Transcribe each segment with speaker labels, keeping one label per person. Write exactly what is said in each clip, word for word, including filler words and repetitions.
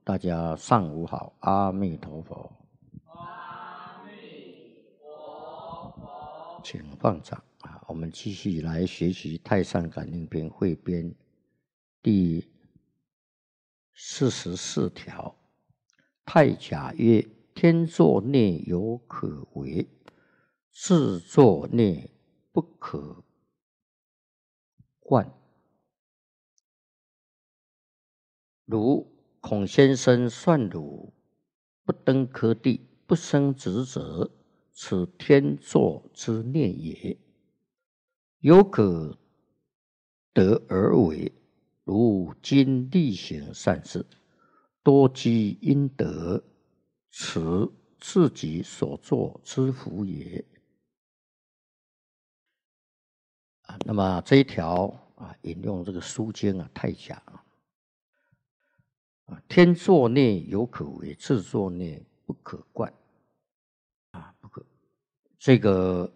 Speaker 1: 大家上午好，阿弥陀佛。
Speaker 2: 阿弥陀佛。
Speaker 1: 请放掌啊！我们继续来学习《太上感应篇》汇编第四十四条。太甲曰：天作孽有可为，自作孽不可惯。如孔先生算汝不登科第，不生职者，此天作之孽也，有可得而为。如今力行善事，多积阴德，此自己所作之福也。啊，那么这一条啊，引用这个《书经》啊，太甲啊。天作孽有可为，自作孽不可惯。啊，不可，这个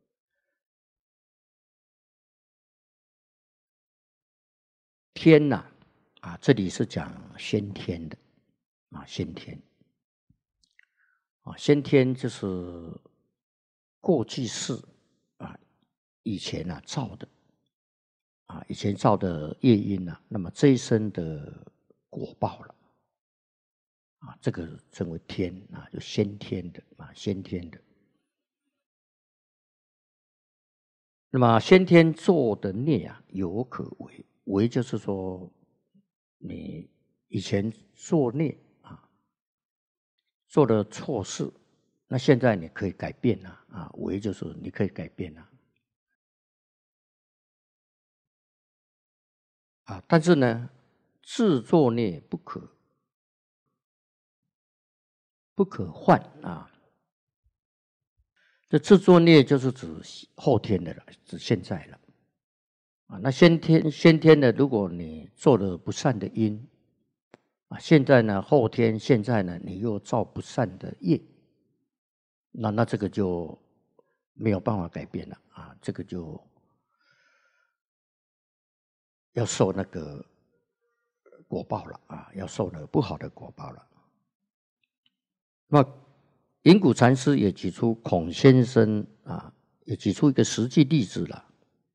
Speaker 1: 天呐、啊，啊，这里是讲先天的啊，先天啊，先天就是过去世啊，以前啊造的啊，以前造的业因啊，那么这一生的果报了。啊，这个称为天啊，就先天的啊，先天的。那么先天做的孽啊，有可为，为就是说你以前做孽啊，做了错事，那现在你可以改变了啊，为就是你可以改变了啊，但是呢，自作孽不可。不可换啊！这自作孽就是指后天的了，指现在了啊。那先天先天的，如果你做了不善的因啊，现在呢，后天现在呢，你又造不善的业，那那这个就没有办法改变了啊，这个就要受那个果报了啊，要受那个不好的果报了。那隐谷禅师也举出孔先生啊，也举出一个实际例子了。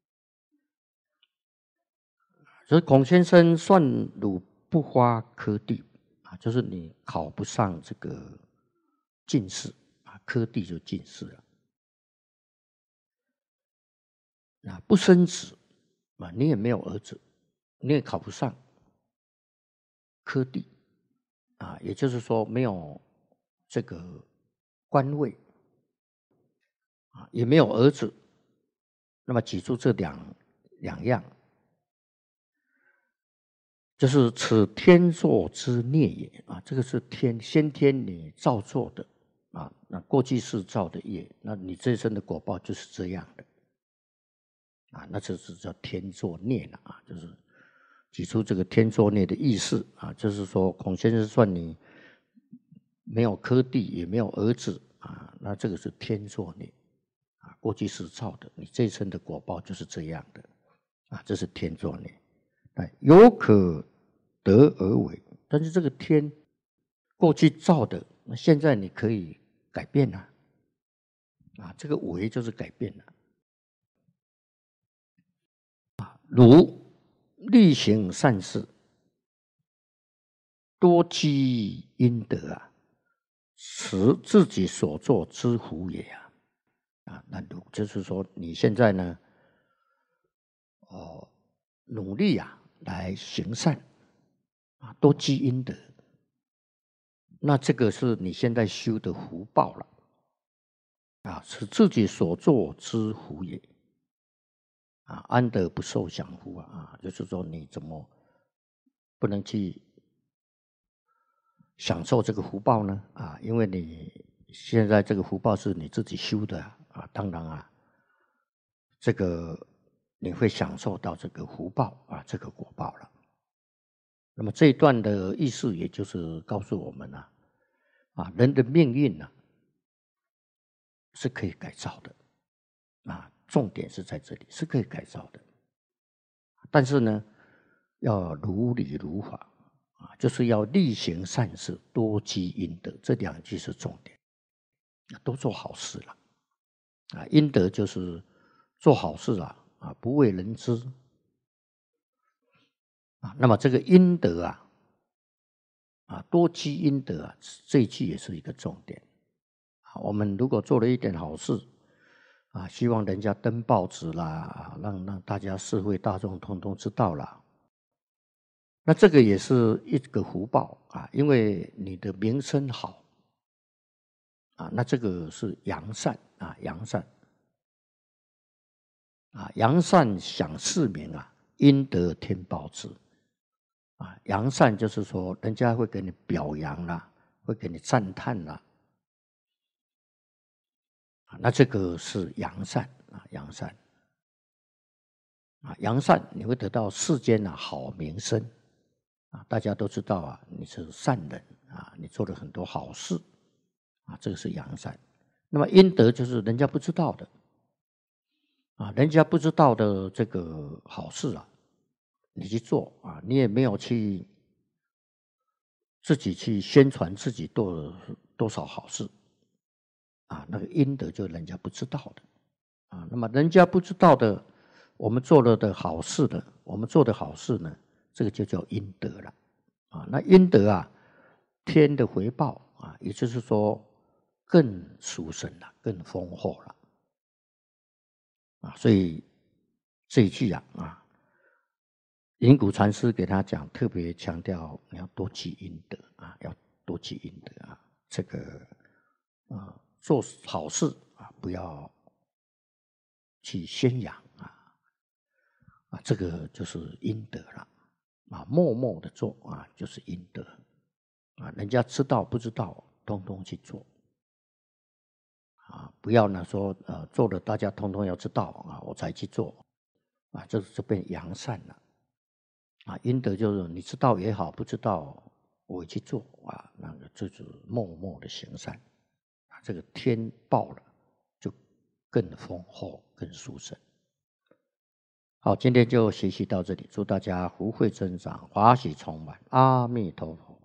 Speaker 1: 所以孔先生算汝不发科第啊，就是你考不上这个进士啊，科第就进士了。啊，不生子啊，你也没有儿子，你也考不上科第啊，也就是说没有这个官位啊，也没有儿子。那么举出这两两样，就是此天作之孽也啊，这个是天先天你造作的啊，那过去世造的业，那你这一生的果报就是这样的啊，那这是叫天作孽了啊，就是举出这个天作孽的意思啊，就是说孔先生算你没有科第，也没有儿子啊，那这个是天作孽啊，过去世造的，你这一生的果报就是这样的啊，这是天作孽。有可得而为，但是这个天过去造的，那现在你可以改变了啊，这个为就是改变了啊。如力行善事，多积阴德啊，此自己所作之福也啊。啊，那如就是说你现在呢，哦，努力啊来行善啊，多积阴德。那这个是你现在修的福报了啊，是自己所作之福也啊，安得不受享福啊？啊，就是说你怎么不能去享受这个福报呢？啊，因为你现在这个福报是你自己修的啊，当然啊，这个你会享受到这个福报啊，这个果报了。那么这一段的意思，也就是告诉我们啊，啊，人的命运呢、啊、是可以改造的啊，重点是在这里，是可以改造的。但是呢，要如理如法啊，就是要力行善事，多积阴德，这两句是重点。都做好事了，啊，阴德就是做好事啊，啊，不为人知，啊，那么这个阴德啊，啊，多积阴德啊，这一句也是一个重点。啊，我们如果做了一点好事，啊，希望人家登报纸啦，让让大家社会大众通通知道啦。那这个也是一个福报啊，因为你的名声好，啊，那这个是扬善啊，扬善啊，扬善享世名啊，阴德天报之啊，扬善就是说人家会给你表扬啦，会给你赞叹啦，啊，那这个是扬善啊，扬善啊，扬善你会得到世间啊好名声。啊，大家都知道啊，你是善人啊，你做了很多好事啊，这个是扬善。那么阴德就是人家不知道的啊，人家不知道的这个好事啊，你去做啊，你也没有去自己去宣传自己做了多少好事啊，那个阴德就是人家不知道的啊。那么人家不知道的，我们做了的好事的，我们做的好事呢？这个就叫阴德了，啊，那阴德啊，天的回报啊，也就是说更殊胜了，更丰厚了，啊，所以这一句啊，啊，云谷禅师给他讲，特别强调你要多积阴德啊，要多积阴德啊，这个啊，做好事啊，不要去宣扬啊，啊，这个就是阴德了。啊，默默的做啊，就是阴德啊，人家知道不知道，通通去做啊，不要呢说呃做了大家通通要知道啊，我才去做啊，这就变扬善了啊。阴德就是你知道也好，不知道我去做啊，那个就是默默的行善啊，这个天报了就更丰厚、更殊胜。好，今天就学习到这里，祝大家福慧增长，法喜充满，阿弥陀佛。